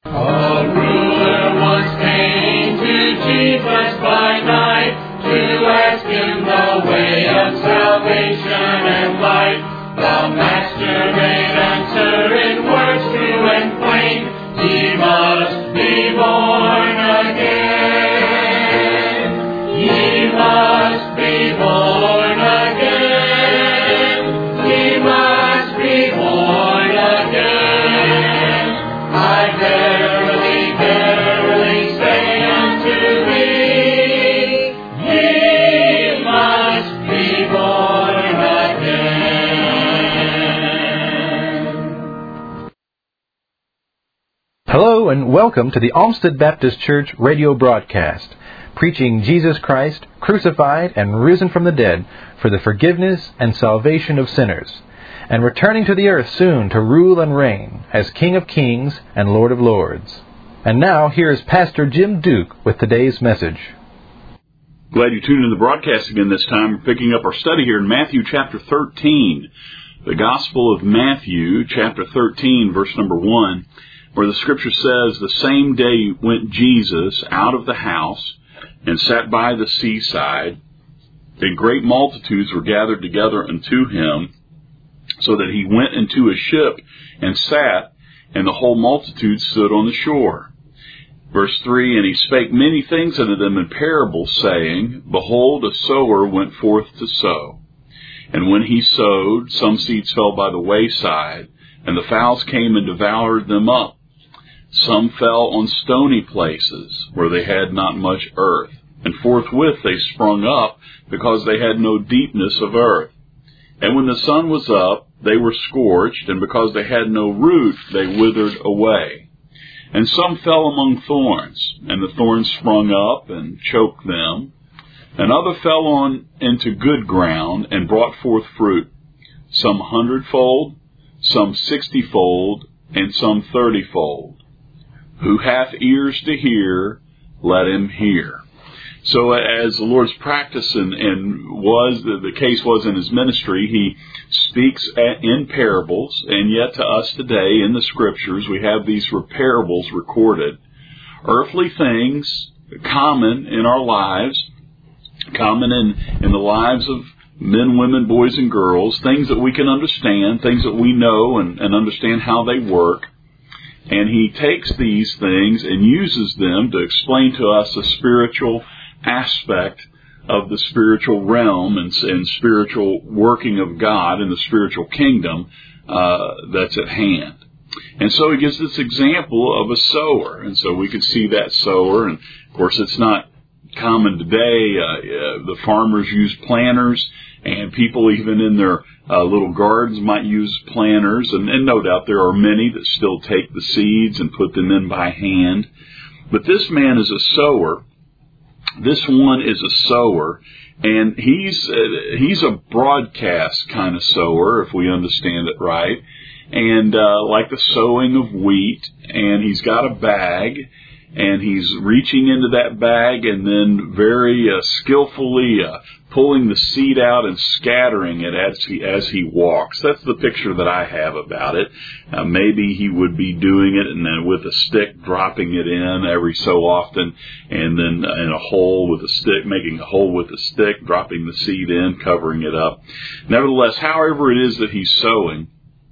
A ruler once came to Jesus by night to ask him the way of salvation and light. The Master made answer in words true and plain: he must be born again. He must be born again. He must be born again. I verily, verily say unto thee, ye must be born again. Hello and welcome to the Olmsted Baptist Church radio broadcast, preaching Jesus Christ, crucified and risen from the dead for the forgiveness and salvation of sinners, and returning to the earth soon to rule and reign as King of Kings and Lord of Lords. And now, here is Pastor Jim Duke with today's message. Glad you tuned in the broadcast again this time. We're picking up our study here in Matthew chapter 13, the Gospel of Matthew chapter 13, verse number 1, where the Scripture says, "The same day went Jesus out of the house and sat by the seaside, and great multitudes were gathered together unto him, so that he went into a ship and sat, and the whole multitude stood on the shore." Verse 3, "And he spake many things unto them in parables, saying, Behold, a sower went forth to sow. And when he sowed, some seeds fell by the wayside, and the fowls came and devoured them up. Some fell on stony places, where they had not much earth, and forthwith they sprung up, because they had no deepness of earth. And when the sun was up, they were scorched, and because they had no root, they withered away. And some fell among thorns, and the thorns sprung up and choked them. And other fell on into good ground, and brought forth fruit, some 100-fold, some 60-fold, and some 30-fold. Who hath ears to hear, let him hear." So as the Lord's practice and was the case was in his ministry, he speaks in parables, and yet to us today in the Scriptures we have these parables recorded. Earthly things common in our lives, common in the lives of men, women, boys, and girls, things that we can understand, things that we know and understand how they work. And he takes these things and uses them to explain to us the spiritual aspect of the spiritual realm and spiritual working of God in the spiritual kingdom that's at hand. And so he gives this example of a sower. And so we could see that sower. And, of course, it's not common today. The farmers use planters, and people even in their little gardens might use planters. And no doubt there are many that still take the seeds and put them in by hand. But this man is a sower. This one is a sower, and he's a broadcast kind of sower, if we understand it right, and like the sowing of wheat, and he's got a bag, and he's reaching into that bag and then very skillfully pulling the seed out and scattering it as he walks. That's the picture that I have about it. Maybe he would be doing it and then with a stick dropping it in every so often, and then in a hole with a stick, making a hole with a stick, dropping the seed in, covering it up. Nevertheless, however it is that he's sowing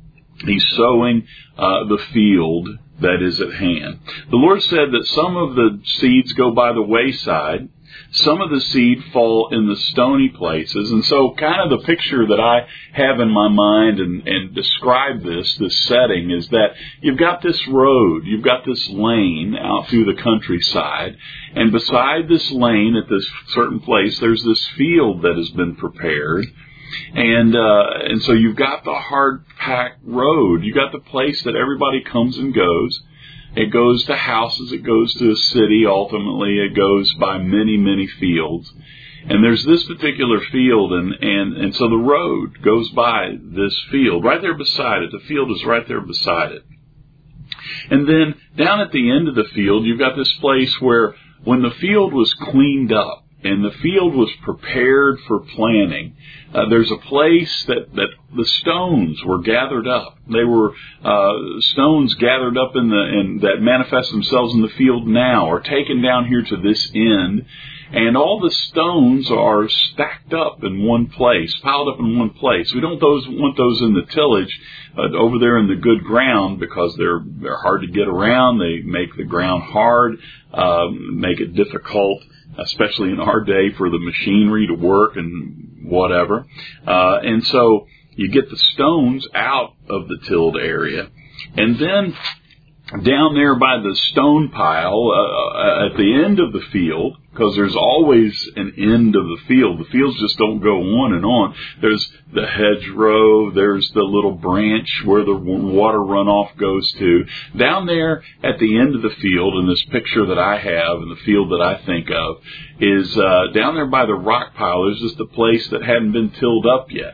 the field that is at hand. The Lord said that some of the seeds go by the wayside, some of the seed fall in the stony places. And so kind of the picture that I have in my mind and describe this setting is that you've got this road, you've got this lane out through the countryside, and beside this lane at this certain place there's this field that has been prepared. And so you've got the hard-packed road. You've got the place that everybody comes and goes. It goes to houses. It goes to a city. Ultimately, it goes by many, many fields. And there's this particular field, and so the road goes by this field. Right there beside it. The field is right there beside it. And then down at the end of the field, you've got this place where when the field was cleaned up, and the field was prepared for planting. There's a place that the stones were gathered up. They were stones gathered up and that manifest themselves in the field now, are taken down here to this end, and all the stones are stacked up in one place, piled up in one place. We don't want those in the tillage over there in the good ground, because they're hard to get around. They make the ground hard, make it difficult, especially in our day, for the machinery to work and whatever. And so you get the stones out of the tilled area. And then down there by the stone pile, at the end of the field, because there's always an end of the field. The fields just don't go on and on. There's the hedgerow, there's the little branch where the water runoff goes to. Down there at the end of the field, in this picture that I have, and the field that I think of, is down there by the rock pile. There's just a place that hadn't been tilled up yet.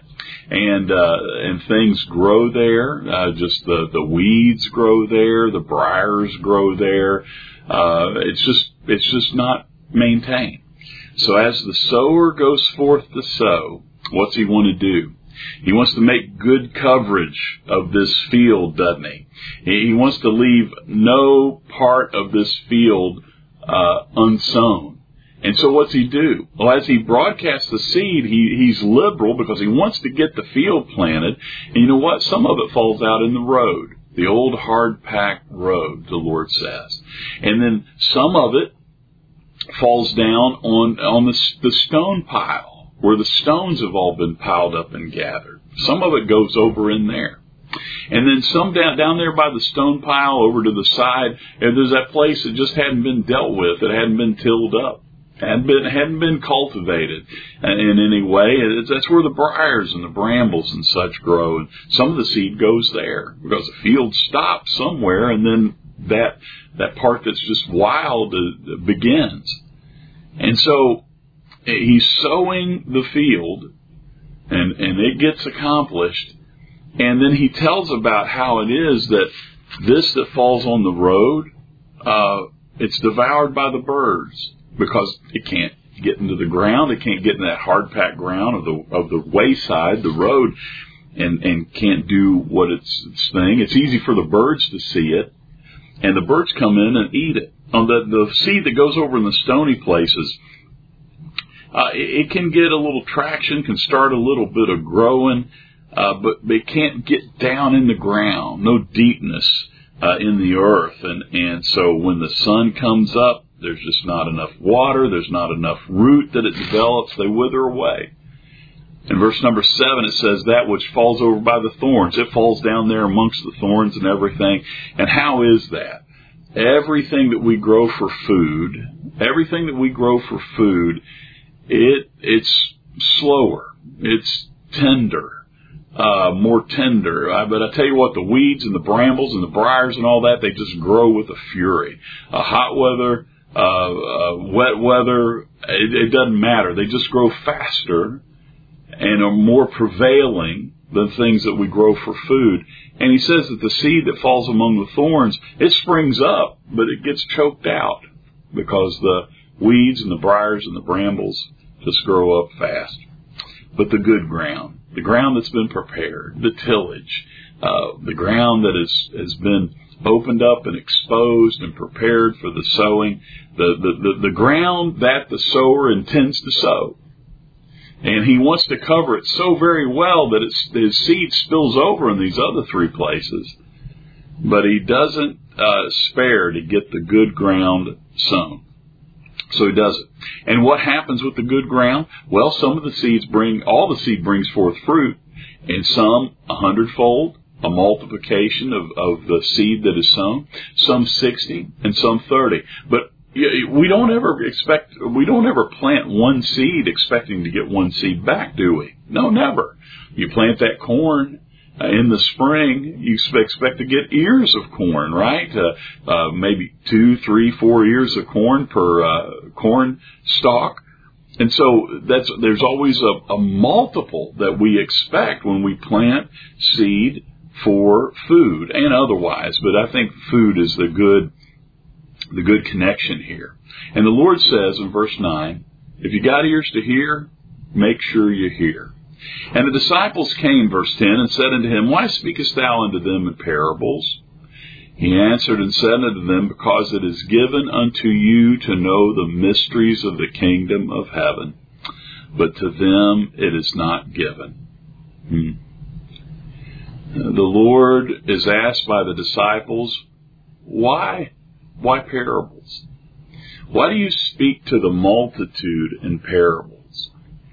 And things grow there. Just the weeds grow there. The briars grow there. It's just not maintained. So as the sower goes forth to sow, what's he want to do? He wants to make good coverage of this field, doesn't he? He wants to leave no part of this field unsown. And so what's he do? Well, as he broadcasts the seed, he's liberal, because he wants to get the field planted. And you know what? Some of it falls out in the road, the old hard-packed road, the Lord says. And then some of it falls down on the stone pile, where the stones have all been piled up and gathered. Some of it goes over in there. And then some down there by the stone pile over to the side, and there's that place that just hadn't been dealt with, that hadn't been tilled up. Hadn't been cultivated in any way. That's where the briars and the brambles and such grow. And some of the seed goes there, because the field stops somewhere, and then that part that's just wild begins. And so he's sowing the field, and it gets accomplished. And then he tells about how it is that this that falls on the road, it's devoured by the birds, because it can't get into the ground. It can't get in that hard-packed ground of the wayside, the road, and can't do what its thing. It's easy for the birds to see it, and the birds come in and eat it. On the seed that goes over in the stony places, it can get a little traction, can start a little bit of growing, but it can't get down in the ground, no deepness in the earth. And so when the sun comes up, there's just not enough water, there's not enough root that it develops, they wither away. In verse number 7, it says, that which falls over by the thorns, it falls down there amongst the thorns and everything. And how is that? Everything that we grow for food, it's slower, it's tender, more tender. But I tell you what, the weeds and the brambles and the briars and all that, they just grow with a fury. Hot weather, wet weather, it doesn't matter. They just grow faster and are more prevailing than things that we grow for food. And he says that the seed that falls among the thorns, it springs up, but it gets choked out, because the weeds and the briars and the brambles just grow up fast. But the good ground, the ground that's been prepared, the tillage, the ground that has been opened up and exposed and prepared for the sowing, the ground that the sower intends to sow. And he wants to cover it so very well that his seed spills over in these other three places. But he doesn't spare to get the good ground sown. So he does it. And what happens with the good ground? Well, all the seed brings forth fruit, and some 100-fold, a multiplication of the seed that is sown, some 60, and some 30. But we don't ever plant one seed expecting to get one seed back, do we? No, never. You plant that corn in the spring, you expect to get ears of corn, right? Maybe 2, 3, 4 ears of corn per corn stalk. And so there's always a multiple that we expect when we plant seed for food and otherwise. But I think food is the good connection here. And the Lord says in verse 9, If you got ears to hear, make sure you hear. And the disciples came, verse 10, and said unto him, Why speakest thou unto them in parables? He answered and said unto them, Because it is given unto you to know the mysteries of the kingdom of heaven, but to them it is not given. The Lord is asked by the disciples, Why parables? Why do you speak to the multitude in parables?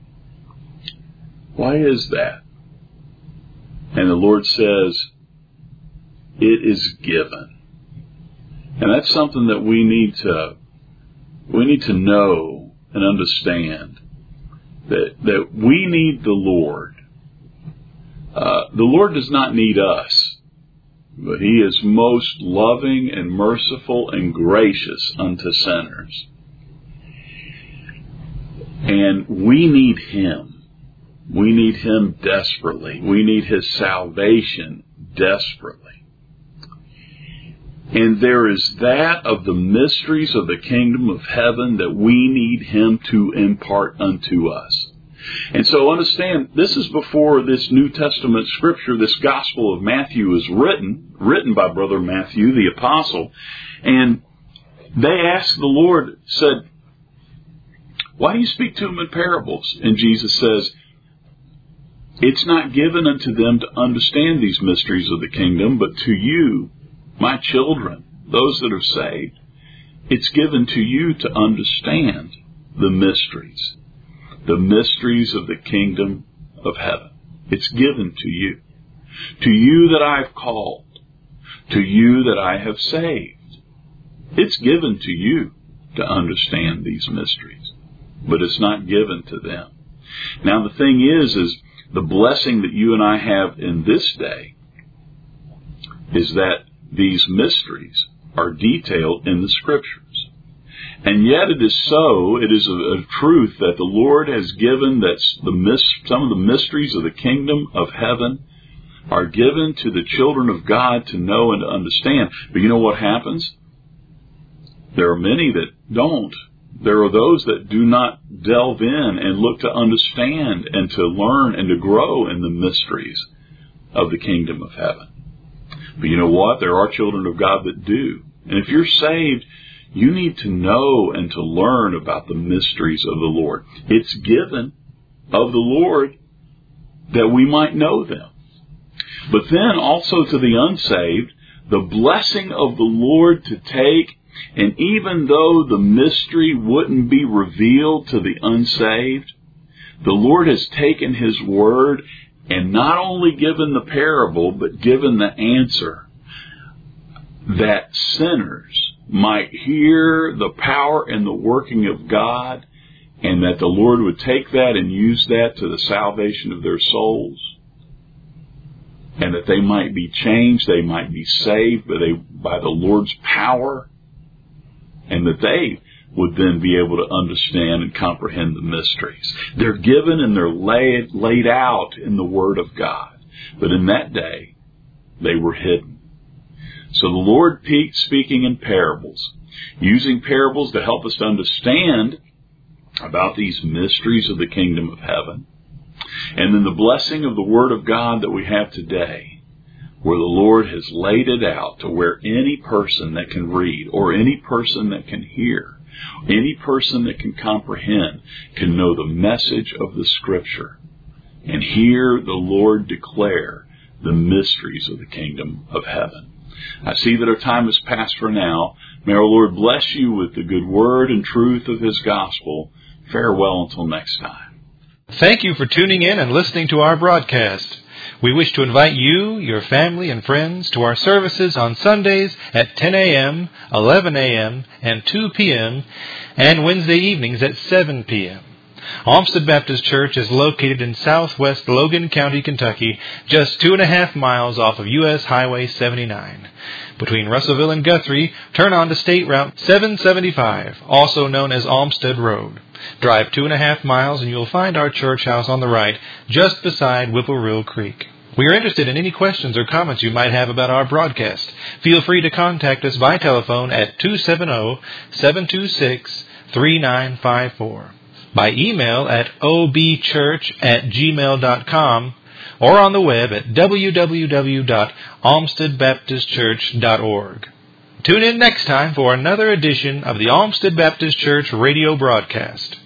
Why is that? And the Lord says, it is given. And that's something that we need to know and understand, that we need the Lord. The Lord does not need us, but He is most loving and merciful and gracious unto sinners. And we need Him. We need Him desperately. We need His salvation desperately. And there is that of the mysteries of the kingdom of heaven that we need Him to impart unto us. And so understand, this is before this New Testament scripture, this Gospel of Matthew is written by Brother Matthew, the apostle. And they asked the Lord, said, Why do you speak to them in parables? And Jesus says, It's not given unto them to understand these mysteries of the kingdom, but to you, my children, those that are saved, it's given to you to understand the mysteries of the kingdom of heaven. It's given to you that I've called, to you that I have saved. It's given to you to understand these mysteries, but it's not given to them. Now the thing is the blessing that you and I have in this day is that these mysteries are detailed in the Scriptures. And yet it is so, it is a truth that the Lord has given that some of the mysteries of the kingdom of heaven are given to the children of God to know and to understand. But you know what happens? There are many that don't. There are those that do not delve in and look to understand and to learn and to grow in the mysteries of the kingdom of heaven. But you know what? There are children of God that do. And if you're saved, you need to know and to learn about the mysteries of the Lord. It's given of the Lord that we might know them. But then also to the unsaved, the blessing of the Lord to take, and even though the mystery wouldn't be revealed to the unsaved, the Lord has taken His word and not only given the parable, but given the answer, that sinners might hear the power and the working of God, and that the Lord would take that and use that to the salvation of their souls, and that they might be changed, they might be saved by the Lord's power, and that they would then be able to understand and comprehend the mysteries. They're given and they're laid out in the Word of God. But in that day, they were hidden. So the Lord speaking in parables, using parables to help us to understand about these mysteries of the kingdom of heaven. And then the blessing of the Word of God that we have today, where the Lord has laid it out to where any person that can read, or any person that can hear, any person that can comprehend, can know the message of the Scripture and hear the Lord declare the mysteries of the kingdom of heaven. I see that our time has passed for now. May our Lord bless you with the good word and truth of His gospel. Farewell until next time. Thank you for tuning in and listening to our broadcast. We wish to invite you, your family, and friends to our services on Sundays at 10 a.m., 11 a.m., and 2 p.m., and Wednesday evenings at 7 p.m. Olmsted Baptist Church is located in southwest Logan County, Kentucky, just 2.5 miles off of U.S. Highway 79. Between Russellville and Guthrie, turn on to State Route 775, also known as Olmsted Road. Drive 2.5 miles and you'll find our church house on the right, just beside Whippoorwill Creek. We are interested in any questions or comments you might have about our broadcast. Feel free to contact us by telephone at 270-726-3954. by email at obchurch@gmail.com, or on the web at www.olmstedbaptistchurch.org. Tune in next time for another edition of the Olmsted Baptist Church radio broadcast.